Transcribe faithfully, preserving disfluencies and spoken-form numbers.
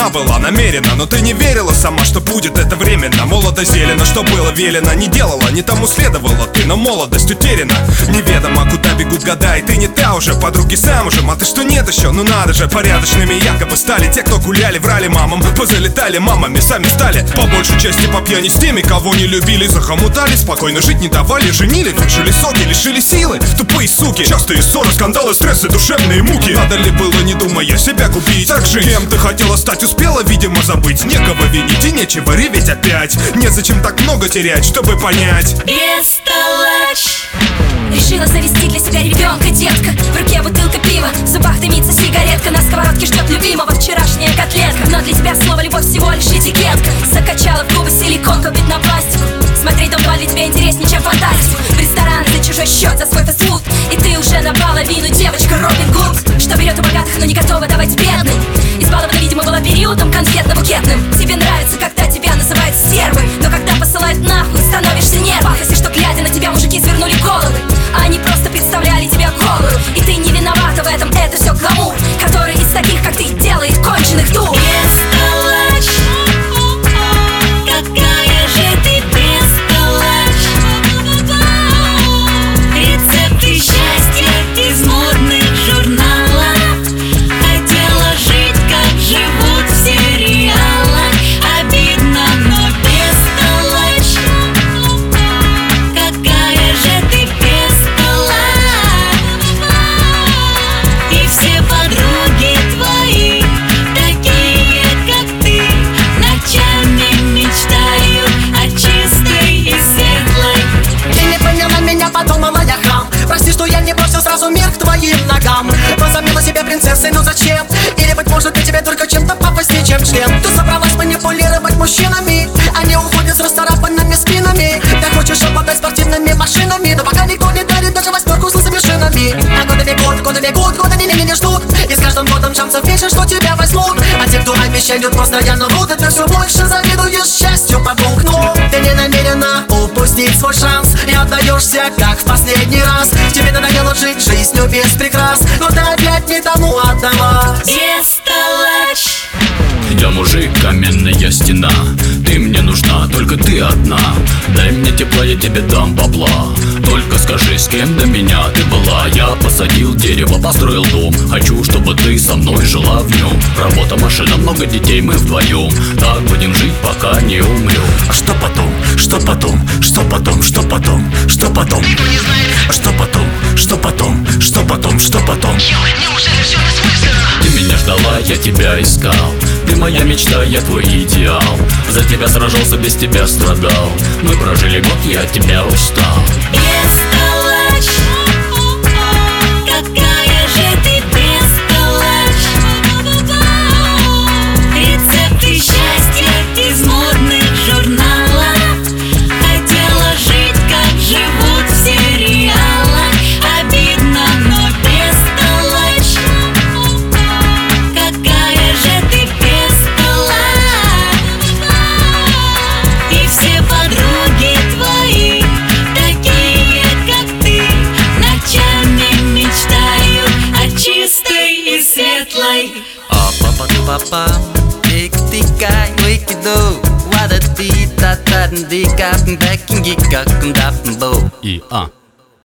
она была намерена, но ты не верила сама, что будет это временно. Молодо зелено, что было велено, не делала, не тому следовало ты, но молодость утеряна. Неведомо, куда бегут года, и ты не та уже, подруги замужем. А ты что, нет еще? Ну надо же, порядочными якобы стали те, кто гуляли, врали мамам, позалетали мамами, сами стали по большей части по пьяни с теми, кого не любили. Захомутали, спокойно жить не давали, женили, выжили соки, лишили силы. Тупые суки, частые ссоры, скандалы, стрессы, душевные муки. Надо ли было, не думая, себя губить? Так же, кем ты хотела стать, успела, видимо, забыть. Некого винить и нечего реветь опять. Незачем так много терять, чтобы понять. Бестолочь. Решила завести для себя ребенка, детка. В руке бутылка пива, в зубах дымится сигаретка. На сковородке ждет любимого вчерашняя котлетка. Но для тебя слово любовь всего лишь этикетка. Закачала в губы силикон, купить на пластику. Смотреть дом два для тебя интереснее, чем фантастику. В ресторан за чужой счет, за свой фастфуд. И ты уже наполовину девочка Робин Гуд, что берет у богатых, но не готова давать бедным. Избалована, видимо, была периодом конфетно-букетным. Тебе нравится, когда тебя называют стервой, но когда посылают нахуй, становишься нервом. Если что, глядя на тебя, мужики свернули головы, а они просто представляли тебя голую. И ты не виновата в этом, это все гламур, который из таких, как ты, делает конченых дур. Бестолочь. Какая же ты бестолочь. Рецепты счастья из модных журналов. Хотела жить, как живут в сериалах. Обидно, но бестолочь. Какая же ты бестолочь. И все подруги твои такие, как ты, ночами мечтают о чистой и светлой. Ты не поняла меня, подумала я хам. Прости, что я не бросил сразу мир к твоим ногам. Возомнила себя принцессой, но зачем? Или, быть может, для тебя только чем-то попаснее, чем член. Ты собралась манипулировать мужчинами, они уходят с расцарапанными спинами. Ты хочешь обладать спортивными машинами, но пока никто не дарит даже восьмерку с лысыми шинами. А годы бегут, годы бегут, годы не, не, не ждут. И с каждым годом шансов меньше, что тебя возьмут. А те, кто обещают, постоянно врут, и ты все больше завидуешь счастью подруг. Но ты не намерена упустить свой шанс и отдаешься, как в последний раз. Тебе надоело жить жизнью без прикрас, но ты опять не тому отдалась. Бестолочь. Я мужик, каменная стена. Ты мне нужна, только ты одна. Дай мне тепла, я тебе дам бабла. Только скажи, с кем до меня ты была. Я посадил дерево, построил дом. Хочу, чтобы ты со мной жила в нем. Работа, машина, много детей, мы вдвоем. Так будем жить, пока не умрем. А что потом? Что потом? Что потом? Что потом? Что потом? Что потом? Что потом? Что потом? Что потом? Ты меня ждала, я тебя искал. Ты моя мечта, я твой идеал. За тебя сражался, без тебя страдал. Мы прожили год, я от тебя устал. Бестолочь. Какая же ты бестолочь. Рецепты счастья из модных журналов. Хотела жить, как живут в сериалах. Обидно, но бестолочь. Какая же ты бестолочь. И все подруги твои такие, как ты, ночами мечтают о чистой и светлой. А папа папа тик-тикай уикиду вада ти та та дика бэкинги как бо. И а